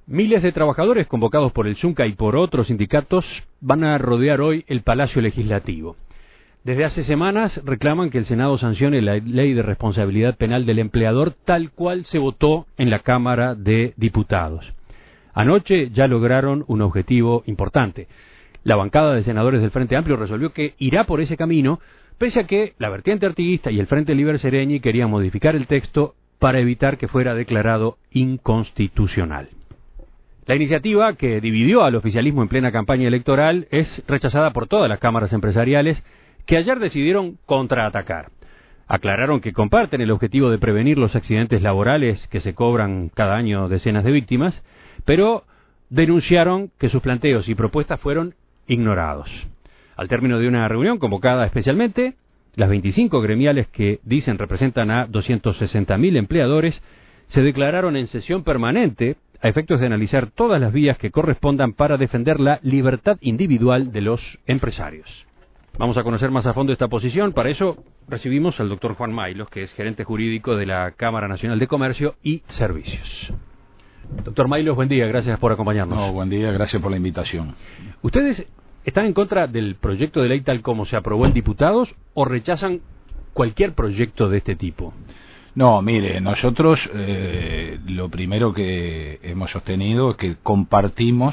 Miles de trabajadores convocados por el Zunca y por otros sindicatos van a rodear hoy el Palacio Legislativo. Desde hace semanas reclaman que el Senado sancione la ley de responsabilidad penal del empleador tal cual se votó en la Cámara de Diputados. Anoche ya lograron un objetivo importante. La bancada de senadores del Frente Amplio resolvió que irá por ese camino, pese a que la vertiente artiguista y el Frente Liber Seregni querían modificar el texto para evitar que fuera declarado inconstitucional. La iniciativa, que dividió al oficialismo en plena campaña electoral, es rechazada por todas las cámaras empresariales, que ayer decidieron contraatacar. Aclararon que comparten el objetivo de prevenir los accidentes laborales que se cobran cada año decenas de víctimas, pero denunciaron que sus planteos y propuestas fueron ignorados. Al término de una reunión convocada especialmente, las 25 gremiales que dicen representan a 260.000 empleadores se declararon en sesión permanente a efectos de analizar todas las vías que correspondan para defender la libertad individual de los empresarios. Vamos a conocer más a fondo esta posición. Para eso recibimos al doctor Juan Maylos, que es gerente jurídico de la Cámara Nacional de Comercio y Servicios. Doctor Maylos, buen día, gracias por acompañarnos. No, buen día, gracias por la invitación. ¿Ustedes están en contra del proyecto de ley tal como se aprobó en diputados o rechazan cualquier proyecto de este tipo? No, mire, nosotros lo primero que hemos sostenido es que compartimos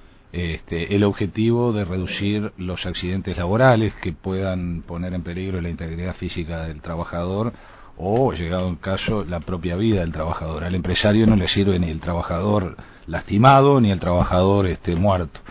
el objetivo de reducir los accidentes laborales que puedan poner en peligro la integridad física del trabajador o, llegado el caso, la propia vida del trabajador. Al empresario no le sirve ni el trabajador lastimado ni el trabajador muerto.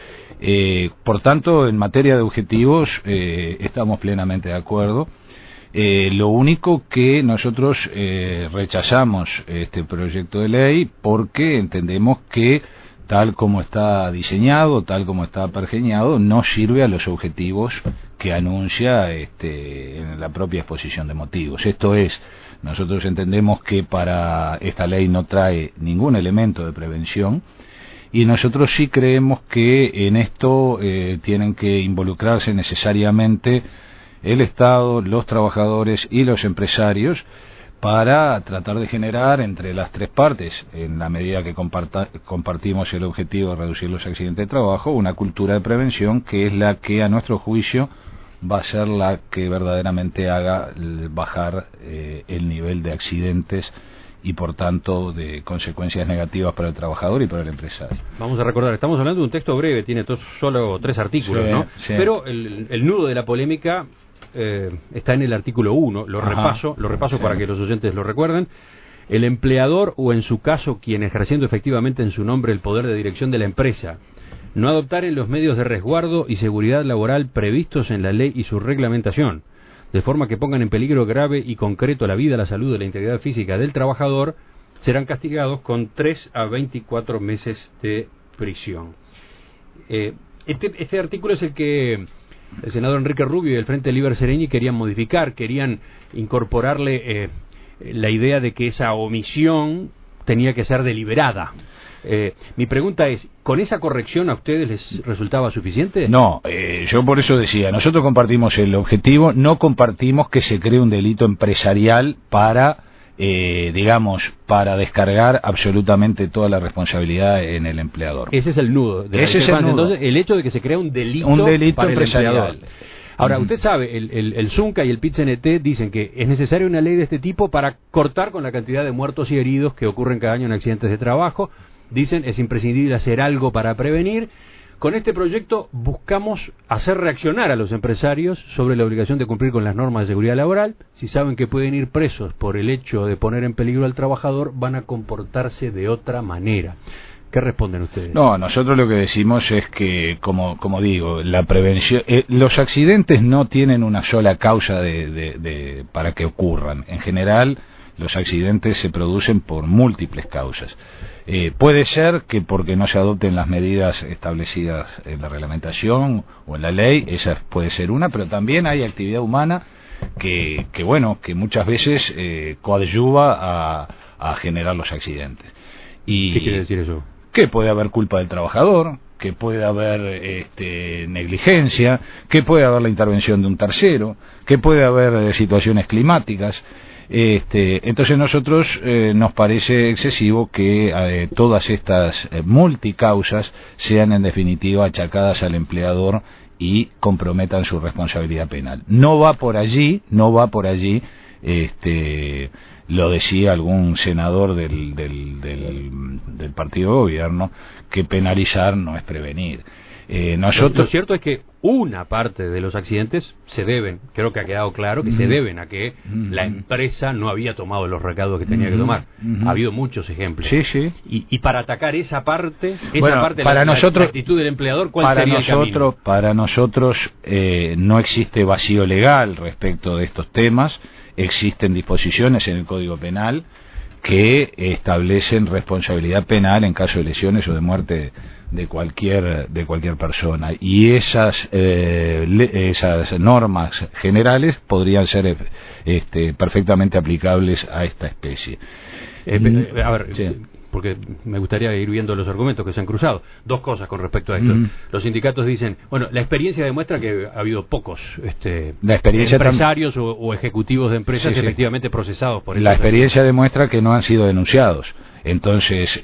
Por tanto, en materia de objetivos estamos plenamente de acuerdo. Lo único que nosotros rechazamos este proyecto de ley porque entendemos que tal como está diseñado, tal como está pergeñado, no sirve a los objetivos que anuncia en la propia exposición de motivos. Esto es, nosotros entendemos que para esta ley no trae ningún elemento de prevención y nosotros sí creemos que en esto tienen que involucrarse necesariamente el Estado, los trabajadores y los empresarios para tratar de generar entre las tres partes, en la medida que compartimos el objetivo de reducir los accidentes de trabajo, una cultura de prevención que es la que a nuestro juicio va a ser la que verdaderamente haga bajar el nivel de accidentes y por tanto de consecuencias negativas para el trabajador y para el empresario. Vamos a recordar, estamos hablando de un texto breve, tiene solo 3 artículos, sí, ¿no? Sí. Pero el nudo de la polémica está en el artículo 1, lo repaso sí, para que los oyentes lo recuerden. El empleador o en su caso quien ejerciendo efectivamente en su nombre el poder de dirección de la empresa no adoptaren los medios de resguardo y seguridad laboral previstos en la ley y su reglamentación, de forma que pongan en peligro grave y concreto la vida, la salud y la integridad física del trabajador, serán castigados con 3 a 24 meses de prisión. Este artículo es el que el senador Enrique Rubio y el Frente Liber Seregni querían modificar, querían incorporarle la idea de que esa omisión tenía que ser deliberada. Mi pregunta es, ¿con esa corrección a ustedes les resultaba suficiente? No, yo por eso decía, nosotros compartimos el objetivo, no compartimos que se cree un delito empresarial para, para descargar absolutamente toda la responsabilidad en el empleador. Ese es el nudo. Ese es el nudo. Entonces, el hecho de que se crea un delito para empresarial. El Ahora, usted sabe, el Zunca y el PIT-CNT dicen que es necesaria una ley de este tipo para cortar con la cantidad de muertos y heridos que ocurren cada año en accidentes de trabajo. Dicen es imprescindible hacer algo para prevenir. Con este proyecto buscamos hacer reaccionar a los empresarios sobre la obligación de cumplir con las normas de seguridad laboral. Si saben que pueden ir presos por el hecho de poner en peligro al trabajador, van a comportarse de otra manera. ¿Qué responden ustedes? No, nosotros lo que decimos es que, como digo, la prevención, los accidentes no tienen una sola causa para que ocurran. En general, los accidentes se producen por múltiples causas. Puede ser que porque no se adopten las medidas establecidas en la reglamentación o en la ley, esa puede ser una, pero también hay actividad humana que muchas veces coadyuva a generar los accidentes. ¿Qué quiere decir eso? Que puede haber culpa del trabajador, que puede haber negligencia, que puede haber la intervención de un tercero, que puede haber situaciones climáticas. Entonces nosotros nos parece excesivo que todas estas multicausas sean en definitiva achacadas al empleador y comprometan su responsabilidad penal. No va por allí, lo decía algún senador del partido de gobierno, que penalizar no es prevenir. Lo cierto es que una parte de los accidentes se deben, creo que ha quedado claro que se deben a que la empresa no había tomado los recaudos que tenía que tomar. Ha habido muchos ejemplos. Sí, sí. Y para atacar esa parte, para nosotros, la actitud del empleador, ¿cuál sería el camino? Para nosotros no existe vacío legal respecto de estos temas. Existen disposiciones en el Código Penal que establecen responsabilidad penal en caso de lesiones o de muerte de cualquier persona, y esas normas generales podrían ser perfectamente aplicables a esta especie. A ver, sí, porque me gustaría ir viendo los argumentos que se han cruzado. Dos cosas con respecto a esto. Los sindicatos dicen, bueno, la experiencia demuestra que ha habido pocos empresarios o ejecutivos de empresas efectivamente procesados por la experiencia demuestra que no han sido denunciados. Entonces,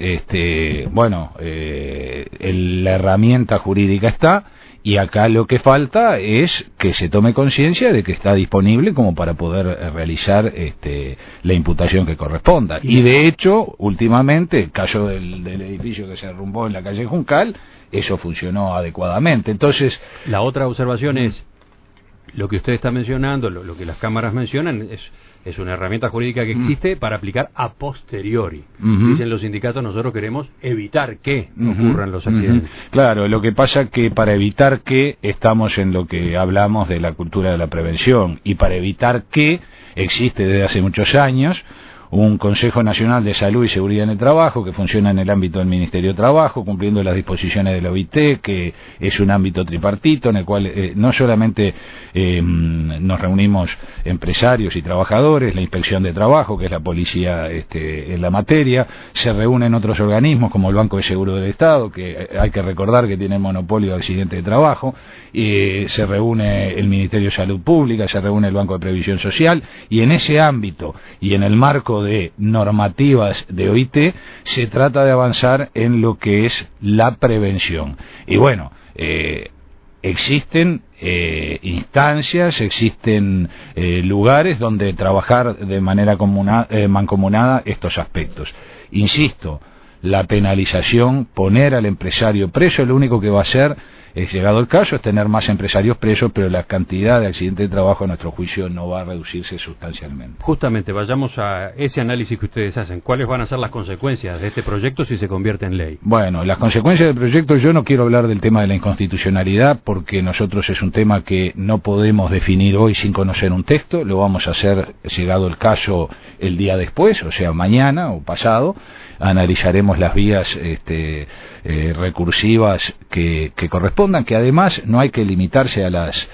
la herramienta jurídica está, y acá lo que falta es que se tome conciencia de que está disponible como para poder realizar la imputación que corresponda. Y de hecho, últimamente, el caso del edificio que se derrumbó en la calle Juncal, eso funcionó adecuadamente. Entonces, la otra observación es, lo que usted está mencionando, lo que las cámaras mencionan, es una herramienta jurídica que existe para aplicar a posteriori. Dicen los sindicatos, nosotros queremos evitar que ocurran los accidentes. Claro, lo que pasa que para evitar que estamos en lo que hablamos de la cultura de la prevención, y para evitar que existe desde hace muchos años un Consejo Nacional de Salud y Seguridad en el Trabajo que funciona en el ámbito del Ministerio de Trabajo, cumpliendo las disposiciones de la OIT, que es un ámbito tripartito en el cual no solamente nos reunimos empresarios y trabajadores, la Inspección de Trabajo, que es la policía en la materia, se reúnen otros organismos como el Banco de Seguro del Estado, que hay que recordar que tiene monopolio de accidentes de trabajo, se reúne el Ministerio de Salud Pública, se reúne el Banco de Previsión Social, y en ese ámbito y en el marco de normativas de OIT se trata de avanzar en lo que es la prevención. Y bueno, existen instancias, existen lugares donde trabajar de manera mancomunada estos aspectos. Insisto, la penalización, poner al empresario preso, lo único que va a hacer, llegado el caso, es tener más empresarios presos, pero la cantidad de accidentes de trabajo, a nuestro juicio, no va a reducirse sustancialmente. Justamente, vayamos a ese análisis que ustedes hacen. ¿Cuáles van a ser las consecuencias de este proyecto si se convierte en ley? Bueno, las consecuencias del proyecto, yo no quiero hablar del tema de la inconstitucionalidad, porque nosotros es un tema que no podemos definir hoy sin conocer un texto. Lo vamos a hacer, llegado el caso, el día después, o sea, mañana o pasado. Analizaremos las vías recursivas que correspondan, que además no hay que limitarse a las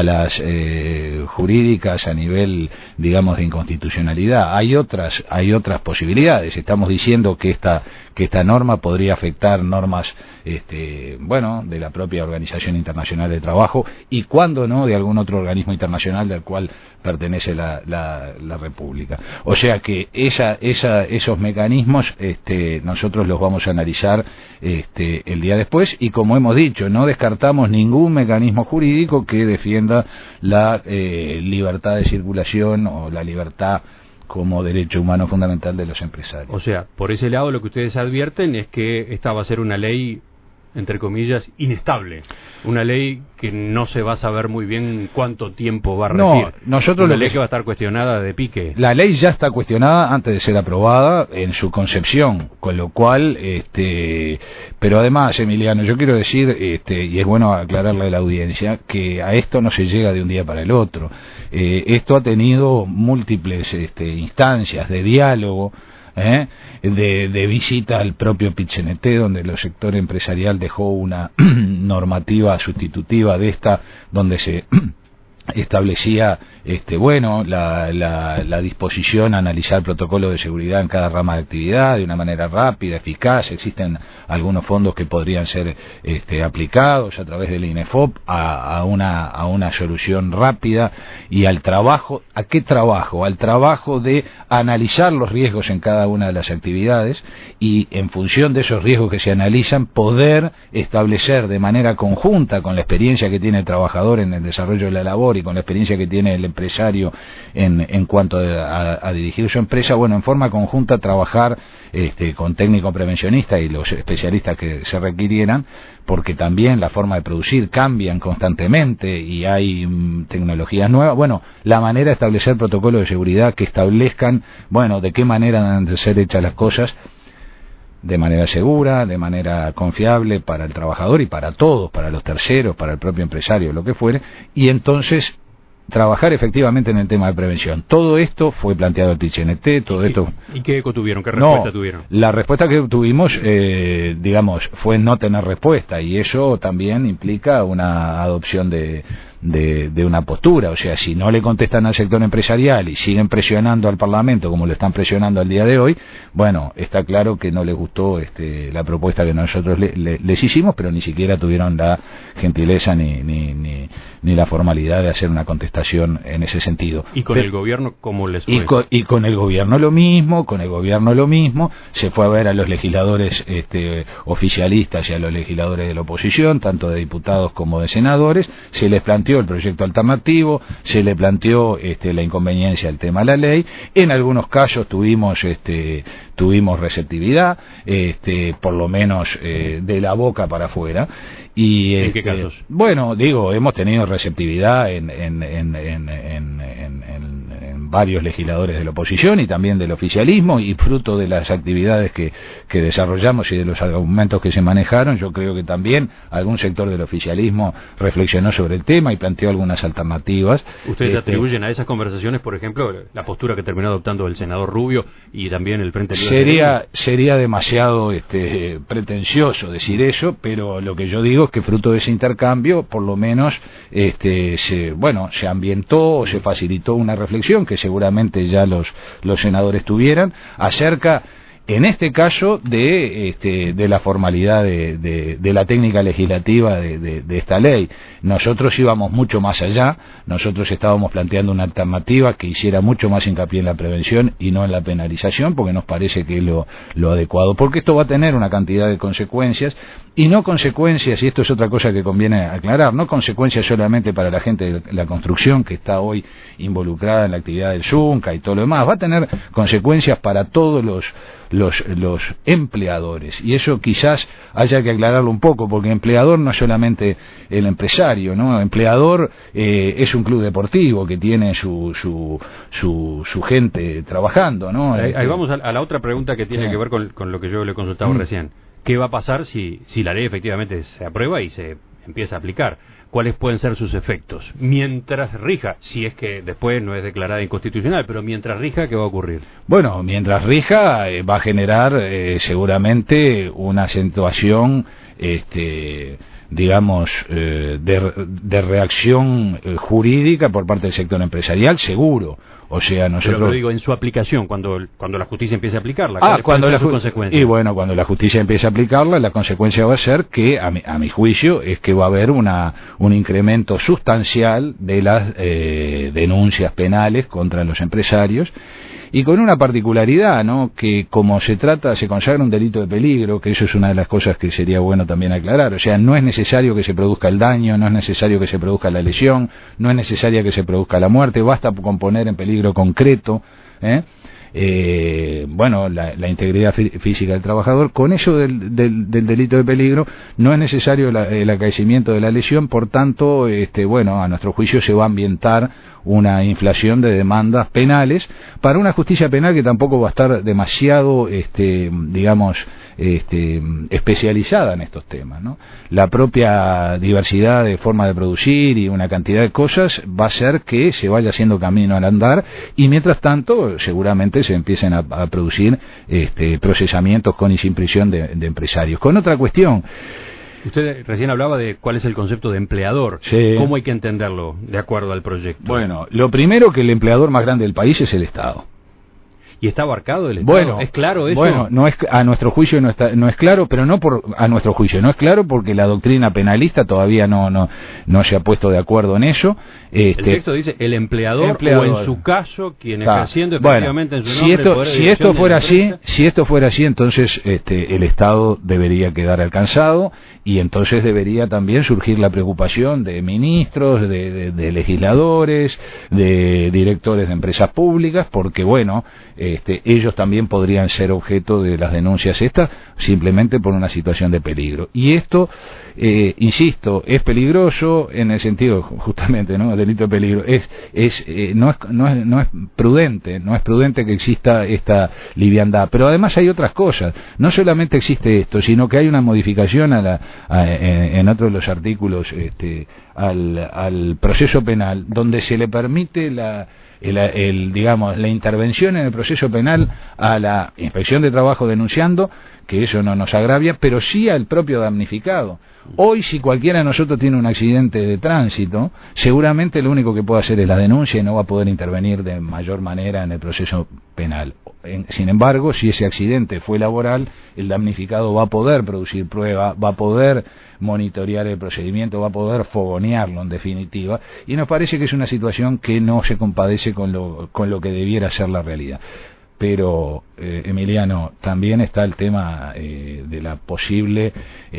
jurídicas a nivel, digamos, de inconstitucionalidad. Hay otras posibilidades. Estamos diciendo que esta norma podría afectar normas de la propia Organización Internacional de Trabajo, y cuando no, de algún otro organismo internacional del cual pertenece la República. O sea que esos mecanismos nosotros los vamos a analizar el día después, y como hemos dicho, no descartamos ningún mecanismo jurídico que defienda la libertad de circulación o la libertad como derecho humano fundamental de los empresarios. O sea, por ese lado lo que ustedes advierten es que esta va a ser una ley, entre comillas, inestable, una ley que no se va a saber muy bien cuánto tiempo va a regir. Una ley que va a estar cuestionada de pique. La ley ya está cuestionada antes de ser aprobada en su concepción, con lo cual, pero además, Emiliano, yo quiero decir, y es bueno aclararle a la audiencia, que a esto no se llega de un día para el otro. Esto ha tenido múltiples instancias de diálogo, de visita al propio PIT-CNT, donde el sector empresarial dejó una normativa sustitutiva de esta, donde se establecía la disposición a analizar protocolos de seguridad en cada rama de actividad de una manera rápida, eficaz. Existen algunos fondos que podrían ser aplicados a través del INEFOP a una solución rápida y al trabajo. ¿A qué trabajo? Al trabajo de analizar los riesgos en cada una de las actividades y en función de esos riesgos que se analizan poder establecer de manera conjunta con la experiencia que tiene el trabajador en el desarrollo de la labor y con la experiencia que tiene el empresario en cuanto a dirigir su empresa, en forma conjunta trabajar con técnicos prevencionistas y los especialistas que se requirieran, porque también la forma de producir cambian constantemente y hay tecnologías nuevas. La manera de establecer protocolos de seguridad que establezcan, de qué manera deben de ser hechas las cosas de manera segura, de manera confiable para el trabajador y para todos, para los terceros, para el propio empresario, lo que fuere, y entonces trabajar efectivamente en el tema de prevención. Todo esto fue planteado el PIT-CNT, todo esto... ¿Y qué eco tuvieron? ¿Qué respuesta tuvieron? La respuesta que tuvimos, fue no tener respuesta, y eso también implica una adopción de una postura. O sea, si no le contestan al sector empresarial y siguen presionando al Parlamento como lo están presionando al día de hoy, está claro que no les gustó la propuesta que nosotros les hicimos, pero ni siquiera tuvieron la gentileza ni la formalidad de hacer una contestación en ese sentido. ¿Y con el gobierno cómo les fue? Y con el gobierno lo mismo, se fue a ver a los legisladores oficialistas y a los legisladores de la oposición, tanto de diputados como de senadores, se les planteó el proyecto alternativo, se le planteó la inconveniencia del tema de la ley. En algunos casos tuvimos receptividad, por lo menos de la boca para afuera. Y ¿en qué casos? Hemos tenido receptividad en varios legisladores de la oposición y también del oficialismo, y fruto de las actividades que desarrollamos y de los argumentos que se manejaron, yo creo que también algún sector del oficialismo reflexionó sobre el tema y planteó algunas alternativas. ¿Ustedes atribuyen a esas conversaciones, por ejemplo, la postura que terminó adoptando el senador Rubio y también el Frente Libre? Sería demasiado pretencioso decir eso, pero lo que yo digo es que fruto de ese intercambio, por lo menos se ambientó o se facilitó una reflexión que seguramente ya los senadores tuvieran acerca, en este caso, de la formalidad de la técnica legislativa de esta ley. Nosotros íbamos mucho más allá, nosotros estábamos planteando una alternativa que hiciera mucho más hincapié en la prevención y no en la penalización, porque nos parece que es lo adecuado, porque esto va a tener una cantidad de consecuencias, y no consecuencias, y esto es otra cosa que conviene aclarar, no consecuencias solamente para la gente de la construcción que está hoy involucrada en la actividad del Zunca y todo lo demás, va a tener consecuencias para todos los empleadores, y eso quizás haya que aclararlo un poco, porque empleador no es solamente el empresario, ¿no? Empleador es un club deportivo que tiene su gente trabajando, ¿no? Ahí vamos a la otra pregunta que tiene que ver con lo que yo le consultaba recién. ¿Qué va a pasar si la ley efectivamente se aprueba y se empieza a aplicar? ¿Cuáles pueden ser sus efectos? Mientras rija, si es que después no es declarada inconstitucional, pero mientras rija, ¿qué va a ocurrir? Mientras rija va a generar seguramente una acentuación de reacción jurídica por parte del sector empresarial, seguro. O sea, nosotros... Pero digo, en su aplicación, cuando la justicia empiece a aplicarla, ¿cuáles son sus consecuencias? Y cuando la justicia empiece a aplicarla, la consecuencia va a ser que, a mi juicio, es que va a haber un incremento sustancial de las denuncias penales contra los empresarios, y con una particularidad, ¿no? Que como se consagra un delito de peligro, que eso es una de las cosas que sería bueno también aclarar. O sea, no es necesario que se produzca el daño, no es necesario que se produzca la lesión, no es necesaria que se produzca la muerte, basta con poner en peligro concreto la integridad física del trabajador. Con eso del delito de peligro no es necesario el acaecimiento de la lesión, por tanto, a nuestro juicio se va a ambientar una inflación de demandas penales para una justicia penal que tampoco va a estar demasiado, especializada en estos temas, ¿no? La propia diversidad de forma de producir y una cantidad de cosas va a hacer que se vaya haciendo camino al andar, y mientras tanto seguramente se empiecen a producir procesamientos con y sin prisión de empresarios. Con otra cuestión, Usted recién hablaba de cuál es el concepto de empleador. Sí. ¿Cómo hay que entenderlo de acuerdo al proyecto? Bueno, lo primero, que el empleador más grande del país es el Estado. ¿Y está abarcado el Estado? Bueno, ¿Es claro eso? Bueno, a nuestro juicio no es claro, pero a nuestro juicio no es claro porque la doctrina penalista todavía no se ha puesto de acuerdo en eso. El texto dice el empleador o en su caso quien ejerciendo efectivamente en su nombre el poder de si dirección esto fuera de la empresa. si esto fuera así, entonces el Estado debería quedar alcanzado y entonces debería también surgir la preocupación de ministros, de legisladores, de directores de empresas públicas, porque bueno, ellos también podrían ser objeto de las denuncias estas simplemente por una situación de peligro. Y esto, insisto, es peligroso en el sentido justamente, ¿no? Delito de peligro. No es prudente que exista esta liviandad. Pero además hay otras cosas. No solamente existe esto, sino que hay una modificación en otro de los artículos al proceso penal, donde se le permite la intervención en el proceso penal a la Inspección de Trabajo denunciando, que eso no nos agravia, pero sí al propio damnificado. Hoy, si cualquiera de nosotros tiene un accidente de tránsito, seguramente lo único que puede hacer es la denuncia y no va a poder intervenir de mayor manera en el proceso penal. Sin embargo, si ese accidente fue laboral, el damnificado va a poder producir prueba, va a poder monitorear el procedimiento, va a poder fogonearlo en definitiva, y nos parece que es una situación que no se compadece con lo que debiera ser la realidad. Pero, Emiliano, también está el tema de la posible,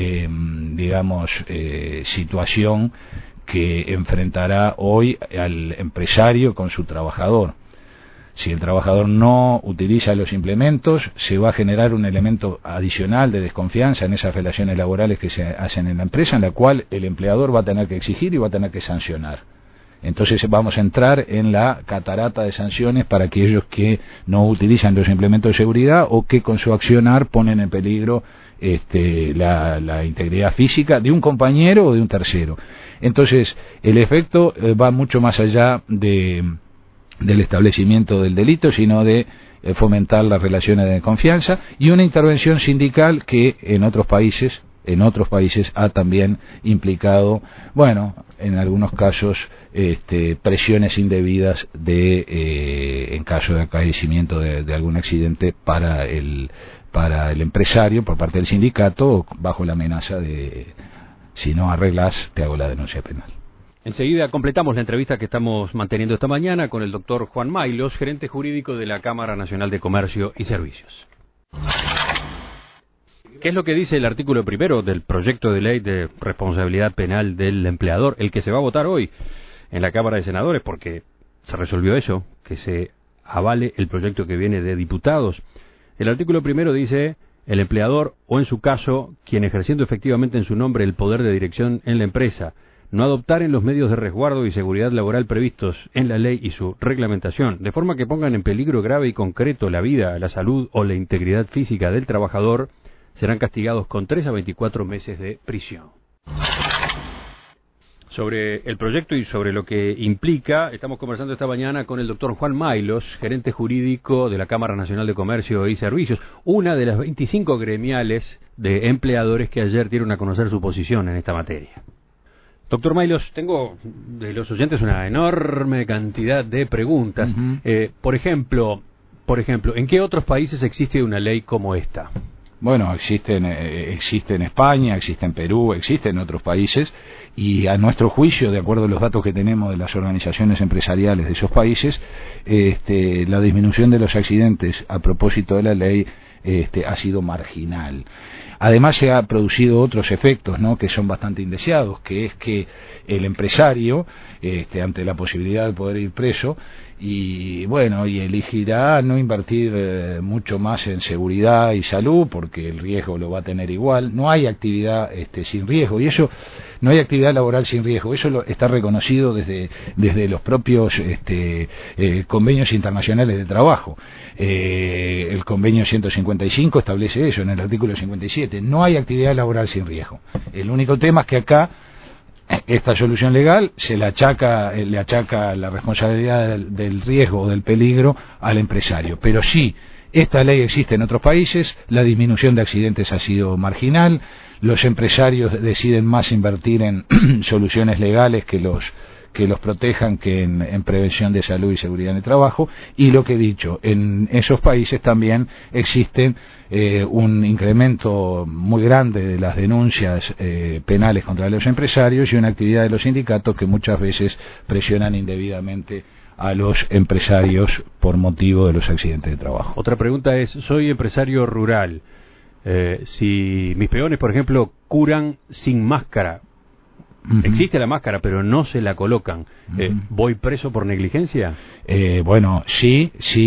situación que enfrentará hoy al empresario con su trabajador. Si el trabajador no utiliza los implementos, se va a generar un elemento adicional de desconfianza en esas relaciones laborales que se hacen en la empresa, en la cual el empleador va a tener que exigir y va a tener que sancionar. Entonces vamos a entrar en la catarata de sanciones para aquellos que no utilizan los implementos de seguridad o que con su accionar ponen en peligro la integridad física de un compañero o de un tercero. Entonces el efecto va mucho más allá del establecimiento del delito, sino de fomentar las relaciones de confianza y una intervención sindical que en otros países ha también implicado, bueno, en algunos casos presiones indebidas en caso de acaecimiento de algún accidente para el empresario por parte del sindicato, bajo la amenaza de si no arreglas te hago la denuncia penal. Enseguida completamos la entrevista que estamos manteniendo esta mañana con el doctor Juan Maylos, gerente jurídico de la Cámara Nacional de Comercio y Servicios. ¿Qué es lo que dice el artículo primero del proyecto de ley de responsabilidad penal del empleador, el que se va a votar hoy en la Cámara de Senadores, porque se resolvió eso, que se avale el proyecto que viene de diputados? El artículo primero dice: el empleador, o en su caso, quien ejerciendo efectivamente en su nombre el poder de dirección en la empresa, no adoptaren los medios de resguardo y seguridad laboral previstos en la ley y su reglamentación, de forma que pongan en peligro grave y concreto la vida, la salud o la integridad física del trabajador, serán castigados con 3 a 24 meses de prisión. Sobre el proyecto y sobre lo que implica, estamos conversando esta mañana con el doctor Juan Maylos, gerente jurídico de la Cámara Nacional de Comercio y Servicios, una de las 25 gremiales de empleadores que ayer dieron a conocer su posición en esta materia. Doctor Maylos, tengo de los oyentes una enorme cantidad de preguntas. Uh-huh. Por ejemplo, ¿en qué otros países existe una ley como esta? Bueno, existe en España, existe en Perú, existe en otros países, y a nuestro juicio, de acuerdo a los datos que tenemos de las organizaciones empresariales de esos países, la disminución de los accidentes a propósito de la ley ha sido marginal. Además se ha producido otros efectos, ¿no?, que son bastante indeseados, que es que el empresario, ante la posibilidad de poder ir preso, y elegirá no invertir mucho más en seguridad y salud, porque el riesgo lo va a tener igual. No hay actividad sin riesgo, y eso, no hay actividad laboral sin riesgo. Eso está reconocido desde los propios convenios internacionales de trabajo. El convenio 155 establece eso en el artículo 57. No hay actividad laboral sin riesgo. El único tema es que acá esta solución legal le achaca la responsabilidad del riesgo o del peligro al empresario, pero sí Esta ley existe en otros países, la disminución de accidentes ha sido marginal, los empresarios deciden más invertir en soluciones legales que los protejan que en prevención de salud y seguridad en el trabajo, y lo que he dicho, en esos países también existen un incremento muy grande de las denuncias penales contra los empresarios y una actividad de los sindicatos que muchas veces presionan indebidamente a los empresarios por motivo de los accidentes de trabajo. Otra pregunta es, soy empresario rural, si mis peones, por ejemplo, curan sin máscara, existe la máscara, pero no se la colocan, ¿voy preso por negligencia? Bueno, sí,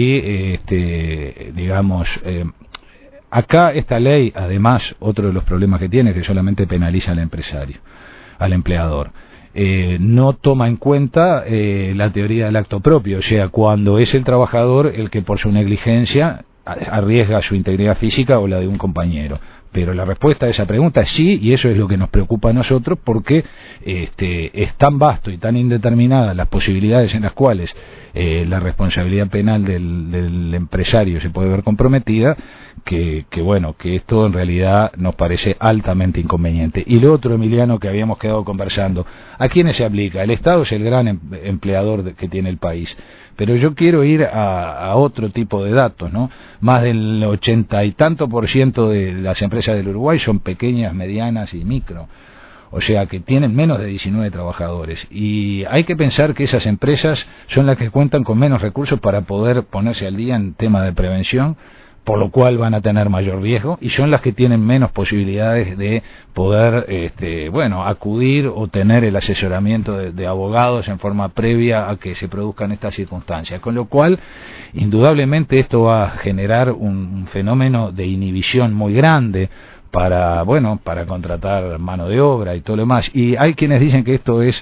digamos, acá esta ley, además, otro de los problemas que tiene es que solamente penaliza al empresario, al empleador. No toma en cuenta la teoría del acto propio, o sea, cuando es el trabajador el que por su negligencia arriesga su integridad física o la de un compañero. Pero la respuesta a esa pregunta es sí, y eso es lo que nos preocupa a nosotros, porque es tan vasto y tan indeterminada las posibilidades en las cuales la responsabilidad penal del empresario se puede ver comprometida, que esto en realidad nos parece altamente inconveniente. Y lo otro, Emiliano, que habíamos quedado conversando, ¿a quiénes se aplica? El Estado es el gran empleador que tiene el país, pero yo quiero ir a otro tipo de datos, ¿no? Más del 80 y tanto % de las empresas del Uruguay son pequeñas, medianas y micro, o sea que tienen menos de 19 trabajadores, y hay que pensar que esas empresas son las que cuentan con menos recursos para poder ponerse al día en tema de prevención, por lo cual van a tener mayor riesgo, y son las que tienen menos posibilidades de poder acudir o tener el asesoramiento de abogados en forma previa a que se produzcan estas circunstancias, con lo cual indudablemente esto va a generar un fenómeno de inhibición muy grande para contratar mano de obra y todo lo demás. Y hay quienes dicen que esto es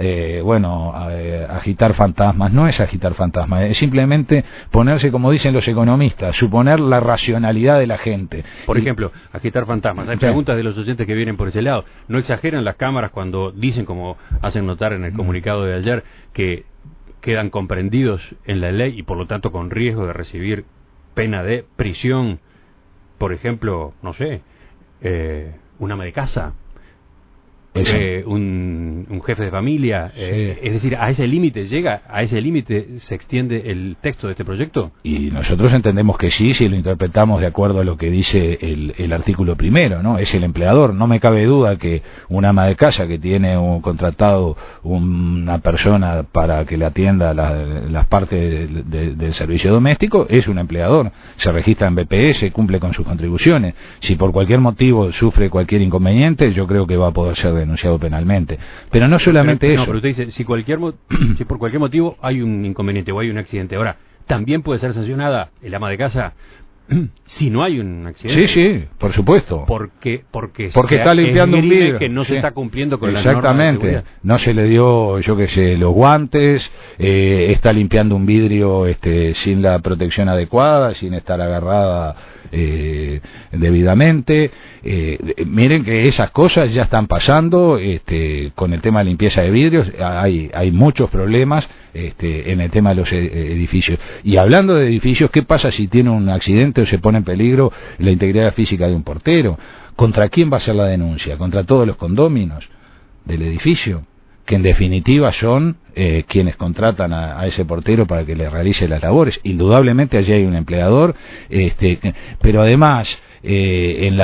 agitar fantasmas. No es agitar fantasmas, es simplemente ponerse, como dicen los economistas, suponer la racionalidad de la gente. Por ejemplo, agitar fantasmas. Hay preguntas de los oyentes que vienen por ese lado. ¿No exageran las cámaras cuando dicen, como hacen notar en el comunicado de ayer, que quedan comprendidos en la ley y por lo tanto con riesgo de recibir pena de prisión? Por ejemplo, no sé, un ama de casa, un jefe de familia, es decir, a ese límite llega, a ese límite se extiende el texto de este proyecto. Y nosotros entendemos que sí, si lo interpretamos de acuerdo a lo que dice el artículo primero, ¿no? Es el empleador. No me cabe duda que un ama de casa que tiene contratado una persona para que le atienda las partes del servicio doméstico es un empleador, se registra en BPS, cumple con sus contribuciones. Si por cualquier motivo sufre cualquier inconveniente, yo creo que va a poder ser denunciado penalmente. Pero no solamente eso. No, pero usted dice, si por cualquier motivo hay un inconveniente o hay un accidente, ahora, ¿también puede ser sancionada el ama de casa si no hay un accidente? Sí, por supuesto. Porque está limpiando un vidrio. Que no se está cumpliendo con la norma de seguridad. No se le dio, los guantes, está limpiando un vidrio sin la protección adecuada, sin estar agarrada debidamente. Miren que esas cosas ya están pasando con el tema de limpieza de vidrios. Hay muchos problemas en el tema de los edificios. Y hablando de edificios, ¿qué pasa si tiene un accidente o se pone en peligro la integridad física de un portero? ¿Contra quién va a ser la denuncia? ¿Contra todos los condóminos del edificio? Que en definitiva son quienes contratan a ese portero para que le realice las labores. Indudablemente allí hay un empleador, pero además en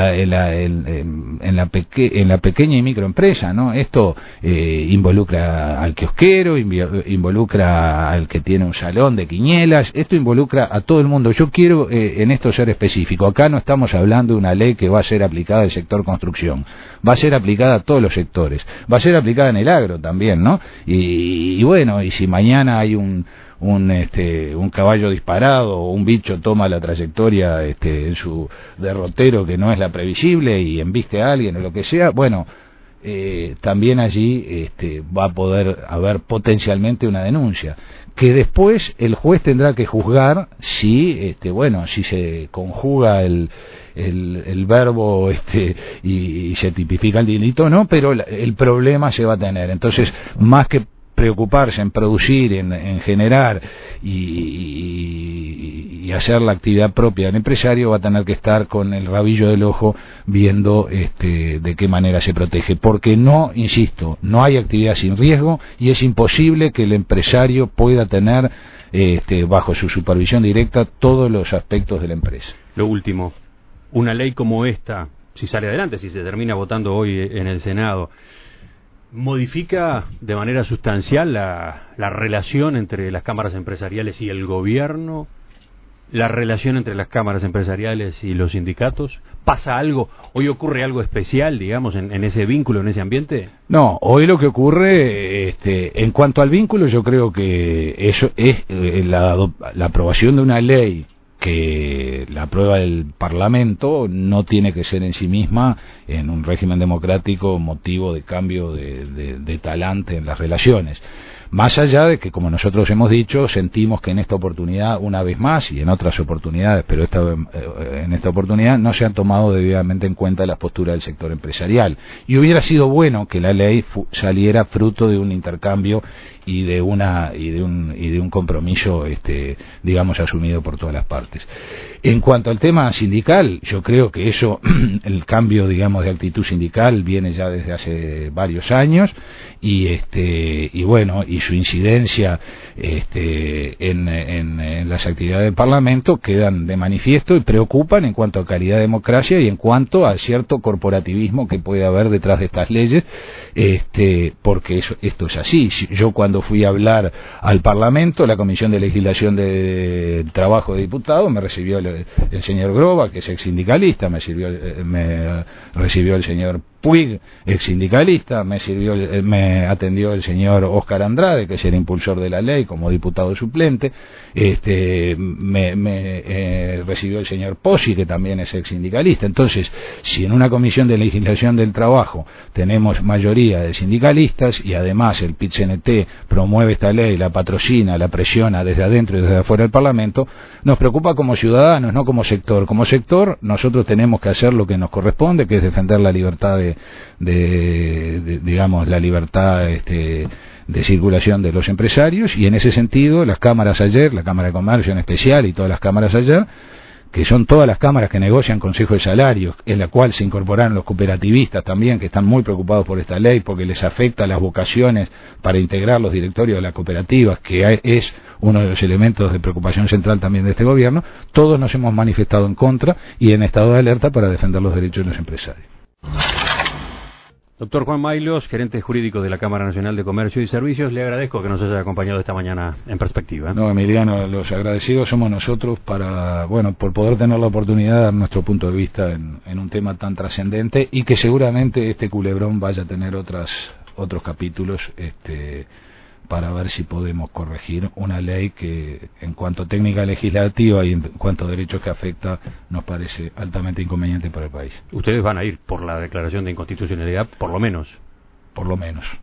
la pequeña y microempresa, ¿no? Esto involucra al kiosquero, involucra al que tiene un salón de quinielas, esto involucra a todo el mundo. Yo quiero en esto ser específico. Acá no estamos hablando de una ley que va a ser aplicada al sector construcción, va a ser aplicada a todos los sectores, va a ser aplicada en el agro también, ¿no? Y si mañana hay un caballo disparado o un bicho toma la trayectoria en su derrotero que no es la previsible y embiste a alguien o lo que sea, también allí va a poder haber potencialmente una denuncia que después el juez tendrá que juzgar si si se conjuga el verbo y se tipifica el delito o no, pero el problema se va a tener. Entonces, más que preocuparse en producir, en generar y hacer la actividad propia del empresario, va a tener que estar con el rabillo del ojo viendo de qué manera se protege, porque no, insisto, no hay actividad sin riesgo y es imposible que el empresario pueda tener bajo su supervisión directa todos los aspectos de la empresa. Lo último, una ley como esta, si sale adelante, si se termina votando hoy en el Senado, ¿modifica de manera sustancial la relación entre las cámaras empresariales y el gobierno? ¿La relación entre las cámaras empresariales y los sindicatos? ¿Pasa algo? ¿Hoy ocurre algo especial, digamos, en ese vínculo, en ese ambiente? No, hoy lo que ocurre, en cuanto al vínculo, yo creo que eso es la aprobación de una ley que la aprueba el Parlamento no tiene que ser en sí misma, en un régimen democrático, motivo de cambio de talante en las relaciones. Más allá de que, como nosotros hemos dicho, sentimos que en esta oportunidad, una vez más, y en otras oportunidades, pero en esta oportunidad no se han tomado debidamente en cuenta las posturas del sector empresarial. Y hubiera sido bueno que la ley saliera fruto de un intercambio y de un compromiso, digamos, asumido por todas las partes. En cuanto al tema sindical, yo creo que eso, el cambio, digamos, de actitud sindical viene ya desde hace varios años y bueno, y su incidencia en las actividades del Parlamento quedan de manifiesto y preocupan en cuanto a calidad de democracia y en cuanto a cierto corporativismo que puede haber detrás de estas leyes, porque esto es así. Yo cuando fui a hablar al Parlamento, la Comisión de Legislación de Trabajo de Diputados, me recibió el señor Groba, que es ex sindicalista, me recibió el señor Puig, ex sindicalista, me atendió el señor Óscar Andrade, que es el impulsor de la ley como diputado suplente, me recibió el señor Pozzi, que también es ex sindicalista. Entonces, si en una comisión de legislación del trabajo tenemos mayoría de sindicalistas y además el PIT-CNT promueve esta ley, la patrocina, la presiona desde adentro y desde afuera del Parlamento, nos preocupa como ciudadanos, no como sector. Como sector, nosotros tenemos que hacer lo que nos corresponde, que es defender la libertad digamos, la libertad de circulación de los empresarios, y en ese sentido las cámaras ayer, la Cámara de Comercio en especial y todas las cámaras ayer, que son todas las cámaras que negocian consejos de salarios, en la cual se incorporaron los cooperativistas también, que están muy preocupados por esta ley porque les afecta las vocaciones para integrar los directorios de las cooperativas, que es uno de los elementos de preocupación central también de este gobierno. Todos nos hemos manifestado en contra y en estado de alerta para defender los derechos de los empresarios. Doctor Juan Maylos, gerente jurídico de la Cámara Nacional de Comercio y Servicios, le agradezco que nos haya acompañado esta mañana en Perspectiva. No, Emiliano, los agradecidos somos nosotros por poder tener la oportunidad de dar nuestro punto de vista en un tema tan trascendente, y que seguramente este culebrón vaya a tener otros capítulos, para ver si podemos corregir una ley que, en cuanto a técnica legislativa y en cuanto a derechos que afecta, nos parece altamente inconveniente para el país. Ustedes van a ir por la declaración de inconstitucionalidad, por lo menos. Por lo menos.